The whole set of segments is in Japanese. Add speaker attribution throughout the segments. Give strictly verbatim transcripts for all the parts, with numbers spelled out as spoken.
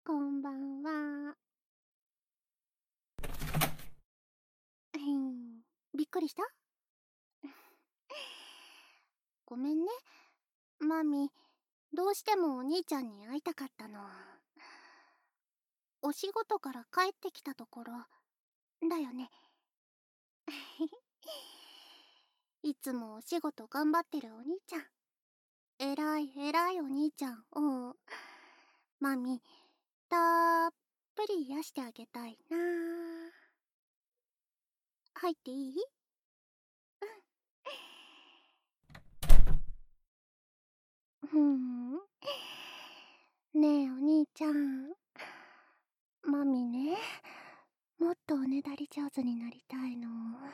Speaker 1: こんばんは。うん、びっくりした？ごめんね。マミ、どうしてもお兄ちゃんに会いたかったの。お仕事から帰ってきたところ、だよね。いつもお仕事頑張ってるお兄ちゃん。えらいえらいお兄ちゃんを、マミ、たっぷり癒してあげたいな。入っていい？うん。ねえお兄ちゃん、マミね、もっとおねだり上手になりたいの。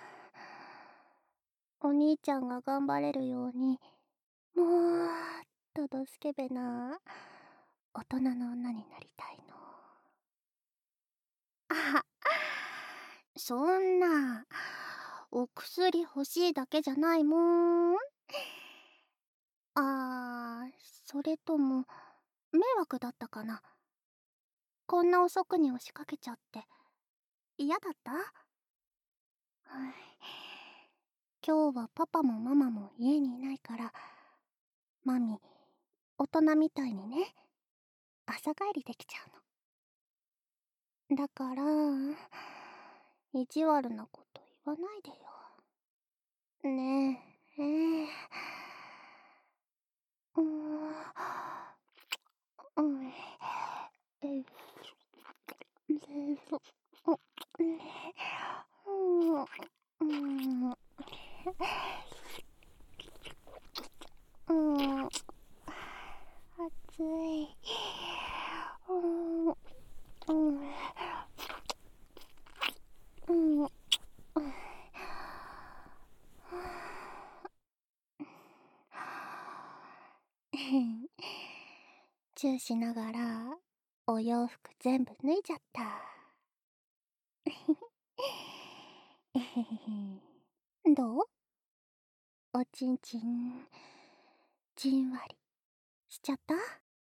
Speaker 1: お兄ちゃんが頑張れるように、もっとドスケベな大人の女になりたいの。あ、そんな、お薬欲しいだけじゃないもん。あー、それとも、迷惑だったかな。こんな遅くに押しかけちゃって、嫌だった？はい。今日はパパもママも家にいないから、マミ、大人みたいにね、朝帰りできちゃうの。だから、意地悪なこと言わないでよ。ねえ、ええ。うーん、うん、え、え、そ、うん、うん、うん、うん、暑い。うん、うん、うん、チューしながらお洋服全部脱いじゃった。どう？おちんちんじんわりしちゃった？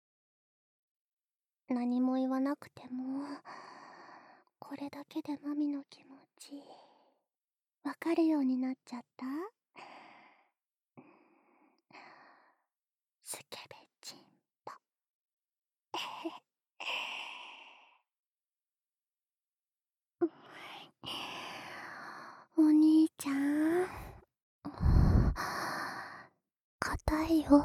Speaker 1: 何も言わなくてもこれだけでマミの気持ちわかるようになっちゃった？スケベチンポ。お兄ちゃん、硬いよ。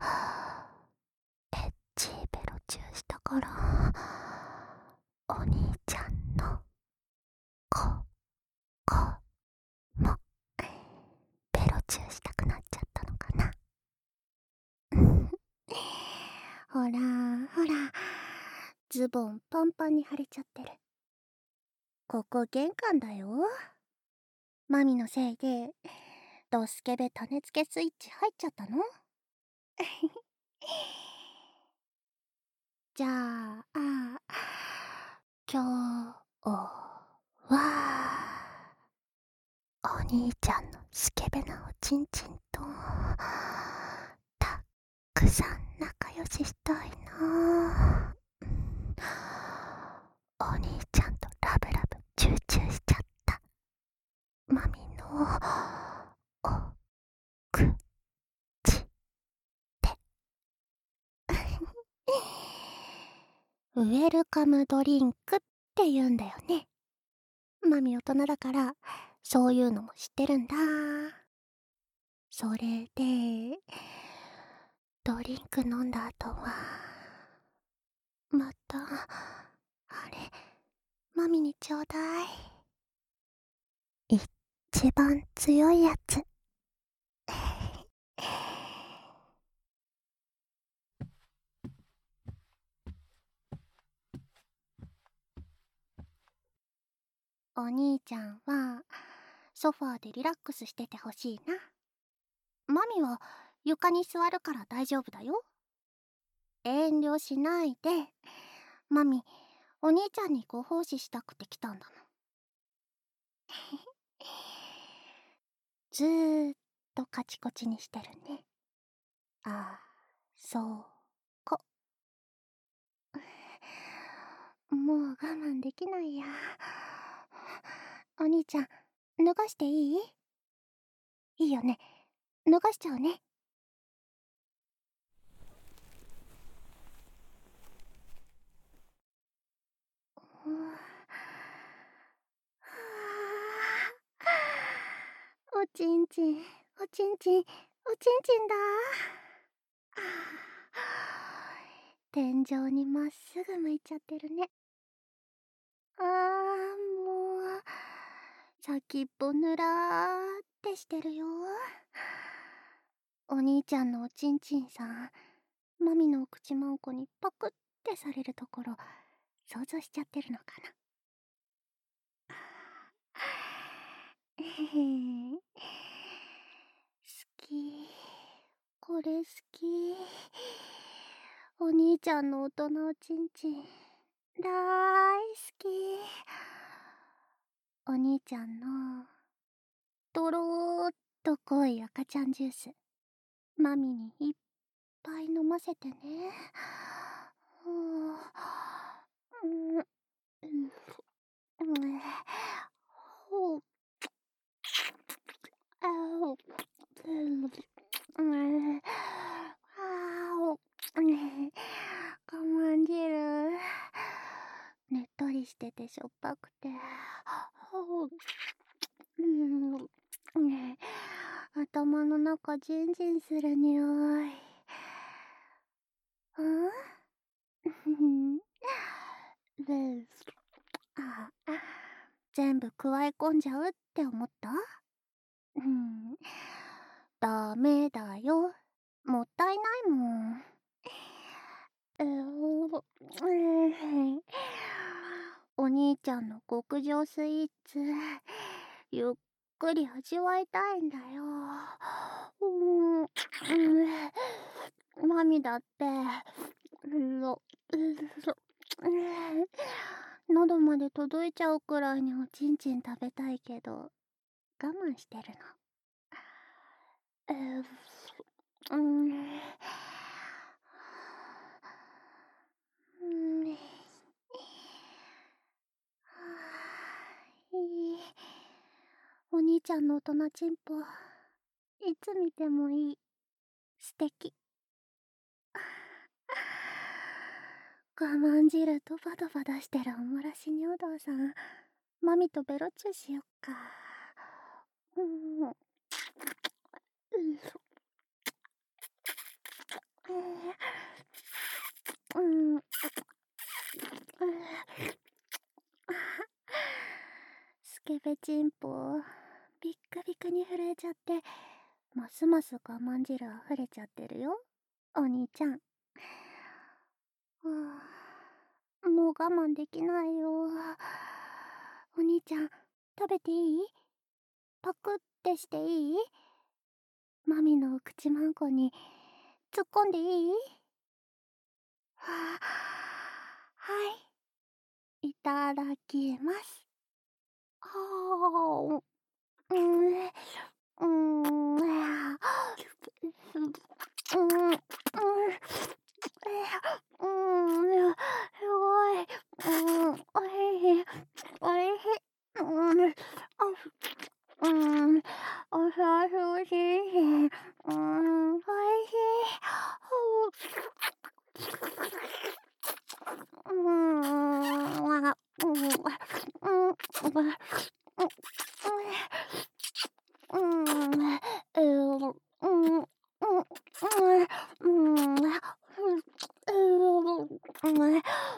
Speaker 1: エッチーベロチューしたからお兄ちゃんのここもベロチューしたくなっちゃったのかな。ほらほら、ズボンパンパンに腫れちゃってる。ここ玄関だよ。マミのせいでドスケベ種付けスイッチ入っちゃったの？じゃあ、あ、今日はお兄ちゃんのスケベなおちんちんとたっくさん仲良ししたいな。お兄ちゃんとラブラブチューチューしちゃったマミのおくちでウェルカムドリンクって言うんだよね。マミ大人だからそういうのも知ってるんだ。それでドリンク飲んだ後はまたあれマミにちょうだい。一番強いやつ。お兄ちゃんはソファーでリラックスしててほしいな。マミは床に座るから大丈夫だよ。遠慮しないで。マミ、お兄ちゃんにご奉仕したくて来たんだもん。ずーっとカチコチにしてるね。あ、そうこ。 もう我慢できないや。お兄ちゃん、脱がしていい？いいよね。脱がしちゃうね。うん、はあ、おちんちん、おちんちん、おちんちんだ。天井にまっすぐ向いちゃってるね。あー、もう、先っぽぬらーってしてるよ。お兄ちゃんのおちんちんさん、マミのお口まんこにパクってされるところ、想像しちゃってるのかな。えへへ、好き。これ好き。お兄ちゃんの大人おちんちん、だーい好き。お兄ちゃんの、とろーっと濃い赤ちゃんジュース、マミにいっぱい飲ませてね。うん、うん、うん、ほう、あお、うん、うん、あお、うん、我慢汁。ねっとりしててしょっぱくて、ほう、うん、うん、頭の中ジンジンする匂い。うんで、あ、全部加え込んじゃうって思った？うん、ダメだよ。もったいないもん。うーん、お兄ちゃんの極上スイーツ、ゆっくり味わいたいんだよ。うーん、マミだって、うろ、うろ、喉まで届いちゃうくらいにおちんちん食べたいけど、我慢してるの。うーん、うん、いい。お兄ちゃんの大人ちんぽ、いつ見てもいい。素敵。我慢汁ドバドバ出してるおもらし尿道さん、マミとベロチューしよっか。うん、うん、うん、うん、スケベチンポ、ビックビックに震えちゃって、ますます我慢汁溢れちゃってるよ、お兄ちゃん。はあ、もう我慢できないよ。お兄ちゃん、食べていい？パクってしていい？マミのお口まんこに突っ込んでいい？はあ、はい、いただきます。はあ、うん、うん、うん、うん、うん、うん、すごい、うん、おいしい、おいしい、うん、うん、おさすしい、うん、おいしい、うん、わ、うん、うん、うん、うん、えー、うん、うん、うん、うん、うん、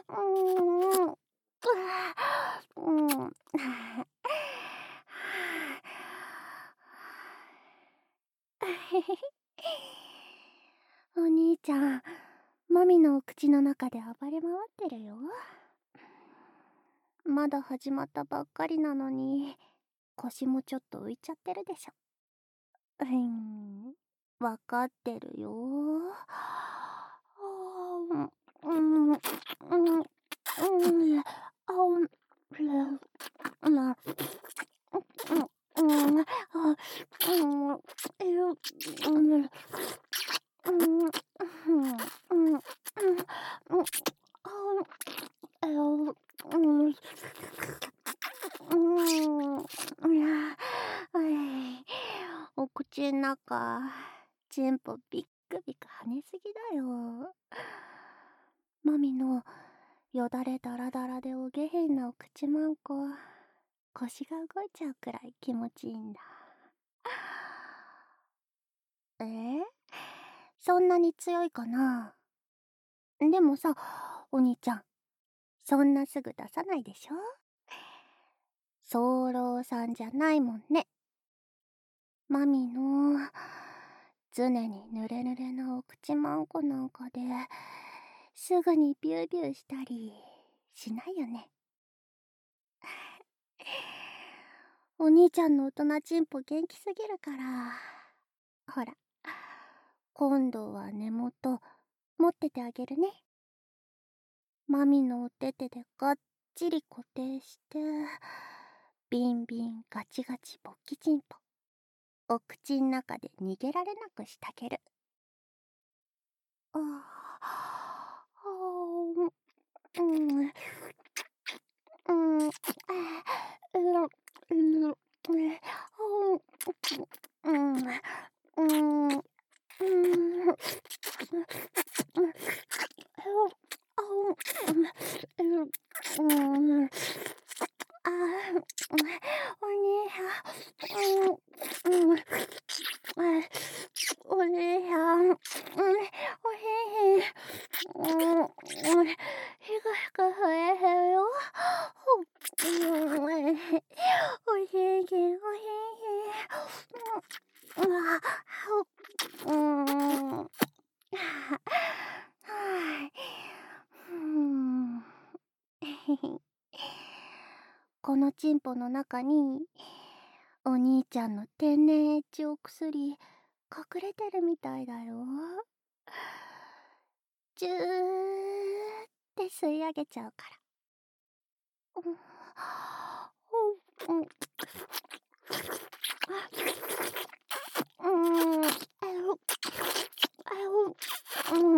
Speaker 1: うん、お兄ちゃん、マミのお口の中で暴れ回ってるよ。まだ始まったばっかりなのに、腰もちょっと浮いちゃってるでしょ。うん、わかってるよ。うん、うん、うん、うん、あ、うん、うん、うん、あ、うん、え、うん、うん、うん、うん、うん、うん、あ、え、 中、チンポビックビック跳ねすぎだよ。マミのよだれだらだらでお下品なお口まんこ、腰が動いちゃうくらい気持ちいいんだ。えー、そんなに強いかな。でもさ、お兄ちゃん、そんなすぐ出さないでしょ。早漏さんじゃないもんね。マミの常に濡れ濡れなお口まんこなんかですぐにビュービューしたりしないよね。お兄ちゃんの大人チンポ元気すぎるから。ほら、今度は根元持っててあげるね。マミのお手手でがっちり固定して、ビンビンガチガチ勃起チンポ、お口ん中で逃げられなくしてあげる。ああ、うん、うん、うん、うん、うん、うん、あー、お兄さん、うん、うん、お兄さん、うん、おへへ、うん、うん、ひくひく増えへんよ。うん、おへへ、おへへ、おへへ、うん、うん、このチンポの中にお兄ちゃんの天然エッチお薬隠れてるみたいだよ。ジューって吸い上げちゃうから。うん、うん、うん、あよ、あよ、うん、うん、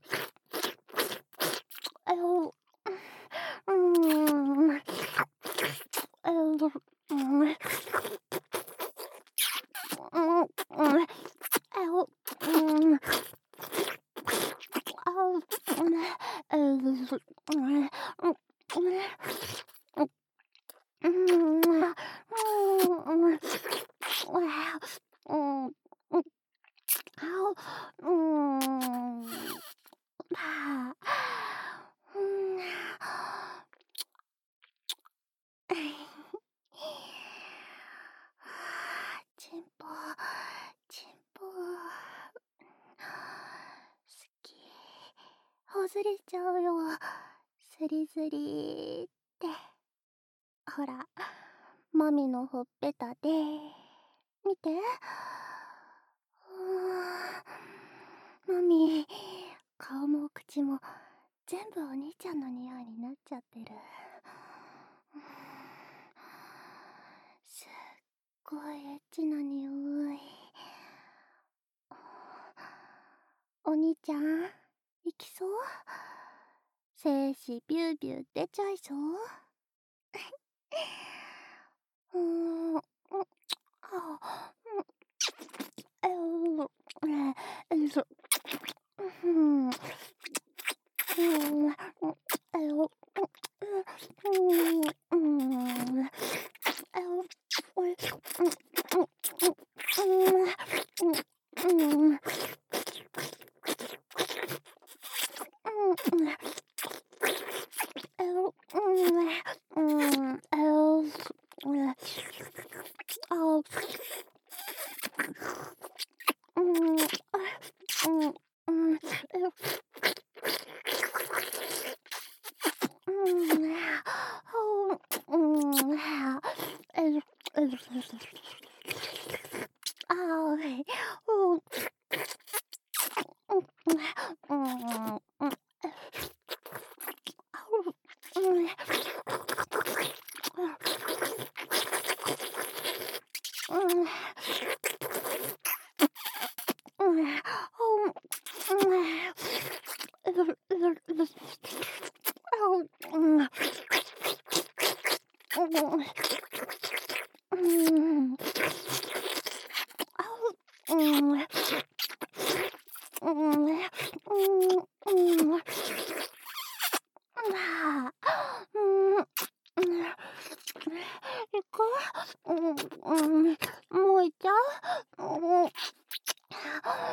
Speaker 1: あよ、うん、あよ、うん、うん、うん、あよ、うん、あよ、うん、あよ、うん、うん、うん、うん、チンポ、チンポ、好き。ほずれちゃうよ。スリスリって。ほら、マミのほっぺたで、見て。マミ、顔も口も全部お兄ちゃんの匂いになっちゃってる。すっごいエッチな匂い。お兄ちゃん、行きそう？精子ビュービュー出ちゃいそう？うーん、うん、あ、うん、う、え、う、そ、うん、うん、うん、え、お、うん、うん、え、お、おい、うん、うん、うん、うん、うん、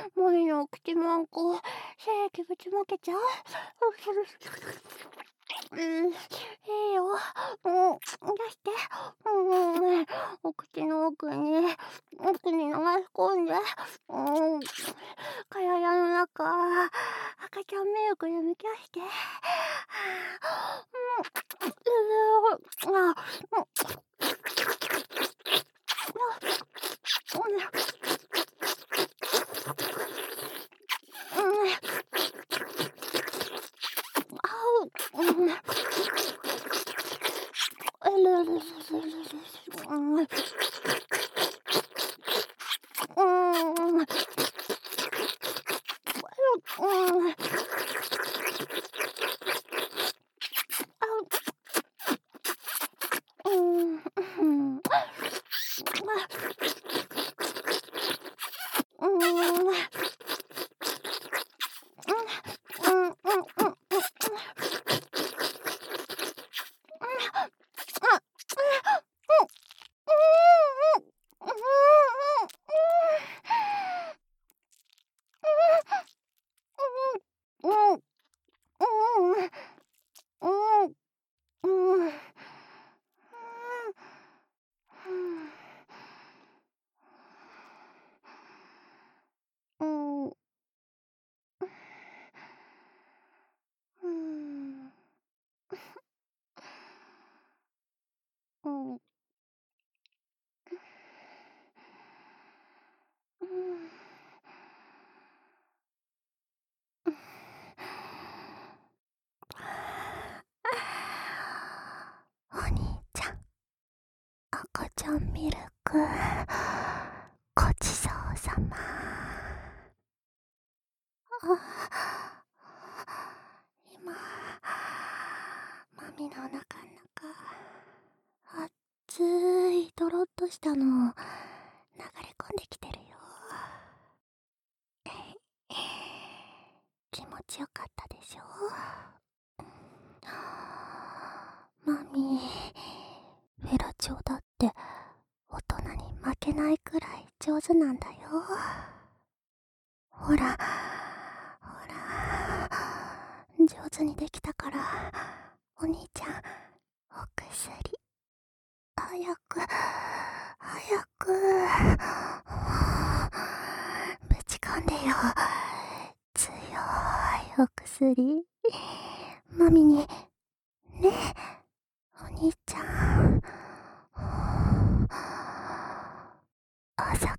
Speaker 1: マミのお口マンコ、精液ぶちまけちゃう。うん、いいよ。うん、出して。うん、お口の奥に、奥に流し込んで。うん、体の中、赤ちゃんミルクで満たして。うん、うん、あ、うん、うん、あう、うん。うん。うん。うん。うん。うん。うん。うんうんうんうんお兄ちゃん、赤ちゃんミルク、ごちそうさま。今、マミのお腹の中、熱いドロッとしたの流れ込んできてるよ。気持ちよかったでしょ。マミ、フェラチオだって大人に負けないくらい上手なんだよ。ほら、ほら、上手にできたから、お兄ちゃん、お薬、早く、早く、ぶち込んでよ。強いお薬。マミに、ね、お兄ちゃん。朝